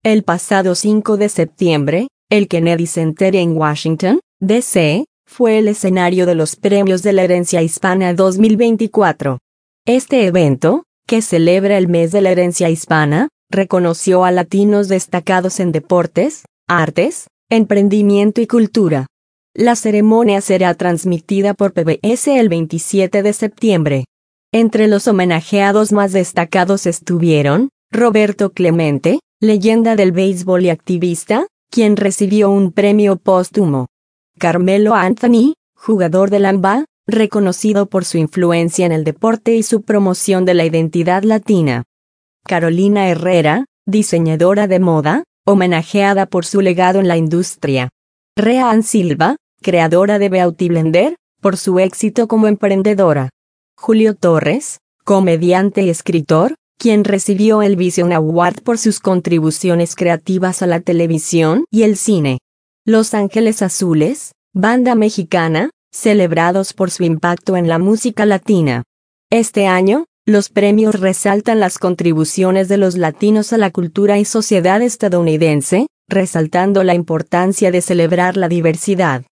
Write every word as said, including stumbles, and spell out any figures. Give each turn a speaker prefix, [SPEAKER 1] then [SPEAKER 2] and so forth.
[SPEAKER 1] El pasado cinco de septiembre, el Kennedy Center en Washington, D C, fue el escenario de los Premios de la Herencia Hispana dos mil veinticuatro. Este evento, que celebra el mes de la herencia hispana, reconoció a latinos destacados en deportes, artes, emprendimiento y cultura. La ceremonia será transmitida por P B S el veintisiete de septiembre. Entre los homenajeados más destacados estuvieron Roberto Clemente, leyenda del béisbol y activista, quien recibió un premio póstumo. Carmelo Anthony, jugador del N B A, reconocido por su influencia en el deporte y su promoción de la identidad latina. Carolina Herrera, diseñadora de moda, homenajeada por su legado en la industria. Rhean Silva, creadora de Beauty Blender, por su éxito como emprendedora. Julio Torres, comediante y escritor, quien recibió el Vision Award por sus contribuciones creativas a la televisión y el cine. Los Ángeles Azules, banda mexicana, celebrados por su impacto en la música latina. Este año, los premios resaltan las contribuciones de los latinos a la cultura y sociedad estadounidense, resaltando la importancia de celebrar la diversidad.